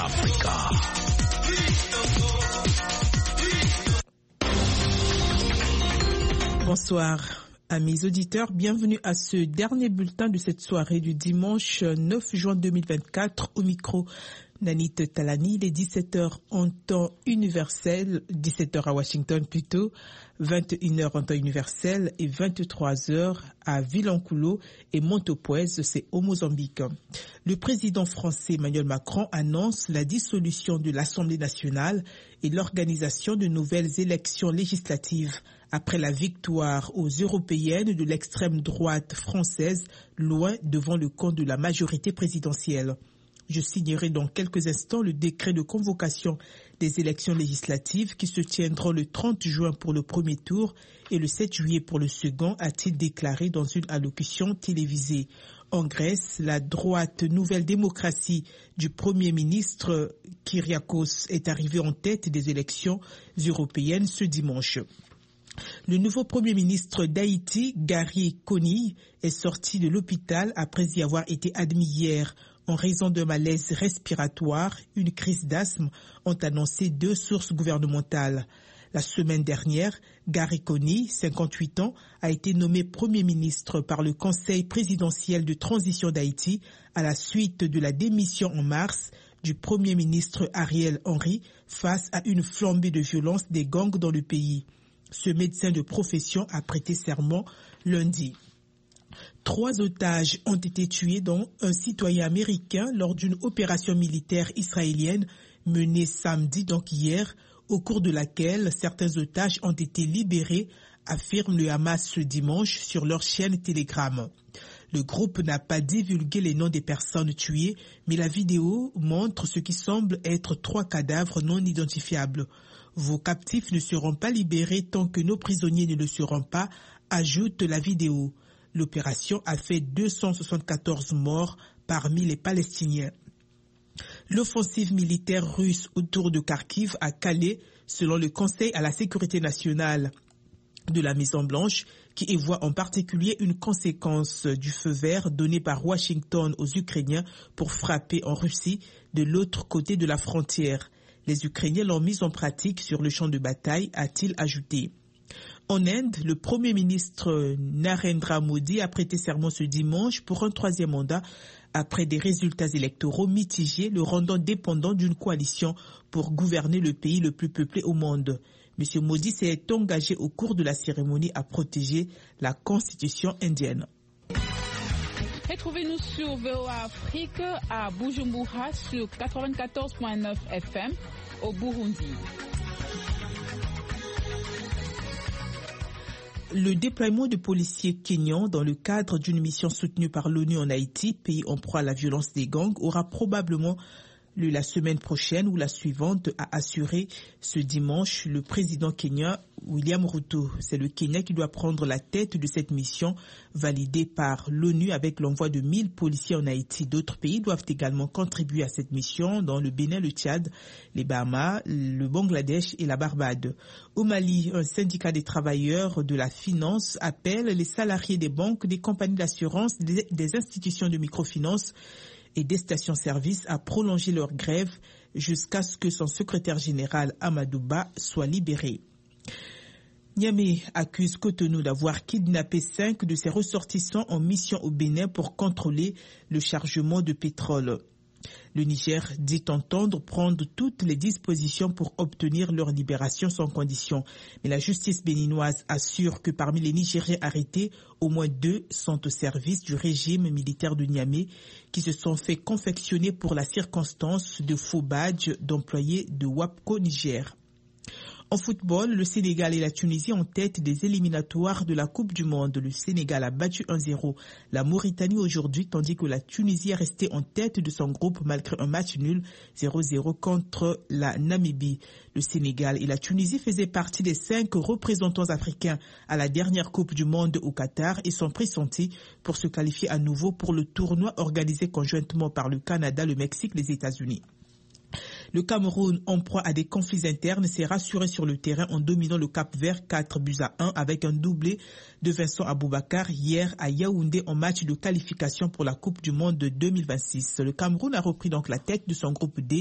Africa. Bonsoir. Amis auditeurs, bienvenue à ce dernier bulletin de cette soirée du dimanche 9 juin 2024 au micro Nanit Talani. Il est 17h en temps universel, 17h à Washington plutôt, 21h en temps universel et 23h à Vilanculo et Montepuez, c'est au Mozambique. Le président français Emmanuel Macron annonce la dissolution de l'Assemblée nationale et l'organisation de nouvelles élections législatives après la victoire aux européennes de l'extrême droite française, loin devant le compte de la majorité présidentielle. Je signerai dans quelques instants le décret de convocation des élections législatives qui se tiendront le 30 juin pour le premier tour et le 7 juillet pour le second, a-t-il déclaré dans une allocution télévisée. En Grèce, la droite Nouvelle Démocratie du Premier ministre Kyriakos est arrivée en tête des élections européennes ce dimanche. Le nouveau Premier ministre d'Haïti, Gary Conille, est sorti de l'hôpital après y avoir été admis hier en raison d'un malaise respiratoire, une crise d'asthme, ont annoncé deux sources gouvernementales. La semaine dernière, Gary Conille, 58 ans, a été nommé Premier ministre par le Conseil présidentiel de transition d'Haïti à la suite de la démission en mars du Premier ministre Ariel Henry face à une flambée de violence des gangs dans le pays. Ce médecin de profession a prêté serment lundi. 3 otages ont été tués, dont un citoyen américain, lors d'une opération militaire israélienne menée samedi, donc hier, au cours de laquelle certains otages ont été libérés, affirme le Hamas ce dimanche sur leur chaîne Telegram. Le groupe n'a pas divulgué les noms des personnes tuées, mais la vidéo montre ce qui semble être 3 cadavres non identifiables. Vos captifs ne seront pas libérés tant que nos prisonniers ne le seront pas, ajoute la vidéo. L'opération a fait 274 morts parmi les Palestiniens. L'offensive militaire russe autour de Kharkiv a calé, selon le Conseil à la sécurité nationale de la Maison-Blanche, qui y voit en particulier une conséquence du feu vert donné par Washington aux Ukrainiens pour frapper en Russie de l'autre côté de la frontière. Les Ukrainiens l'ont mise en pratique sur le champ de bataille, a-t-il ajouté. En Inde, le Premier ministre Narendra Modi a prêté serment ce dimanche pour un 3e mandat après des résultats électoraux mitigés, le rendant dépendant d'une coalition pour gouverner le pays le plus peuplé au monde. M. Modi s'est engagé au cours de la cérémonie à protéger la constitution indienne. Retrouvez-nous sur VOA Afrique à Bujumbura sur 94.9 FM au Burundi. Le déploiement de policiers kenyans dans le cadre d'une mission soutenue par l'ONU en Haïti, pays en proie à la violence des gangs, aura probablement lieu la semaine prochaine ou la suivante, a assuré ce dimanche le président kenyan William Ruto. C'est le Kenya qui doit prendre la tête de cette mission validée par l'ONU avec l'envoi de 1000 policiers en Haïti. D'autres pays doivent également contribuer à cette mission, dans le Bénin, le Tchad, les Bahamas, le Bangladesh et la Barbade. Au Mali, un syndicat des travailleurs de la finance appelle les salariés des banques, des compagnies d'assurance, des institutions de microfinance et des stations-service à prolonger leur grève jusqu'à ce que son secrétaire général Amadou Ba soit libéré. Niamey accuse Cotonou d'avoir kidnappé 5 de ses ressortissants en mission au Bénin pour contrôler le chargement de pétrole. Le Niger dit entendre prendre toutes les dispositions pour obtenir leur libération sans condition. Mais la justice béninoise assure que parmi les Nigériens arrêtés, au moins 2 sont au service du régime militaire de Niamey qui se sont fait confectionner pour la circonstance de faux badges d'employés de WAPCO Niger. En football, le Sénégal et la Tunisie en tête des éliminatoires de la Coupe du Monde. Le Sénégal a battu 1-0 la Mauritanie aujourd'hui, tandis que la Tunisie est restée en tête de son groupe malgré un match nul 0-0 contre la Namibie. Le Sénégal et la Tunisie faisaient partie des 5 représentants africains à la dernière Coupe du Monde au Qatar et sont pressentis pour se qualifier à nouveau pour le tournoi organisé conjointement par le Canada, le Mexique et les États-Unis. Le Cameroun, en proie à des conflits internes, s'est rassuré sur le terrain en dominant le Cap-Vert 4-1 avec un doublé de Vincent Aboubakar hier à Yaoundé en match de qualification pour la Coupe du Monde de 2026. Le Cameroun a repris donc la tête de son groupe D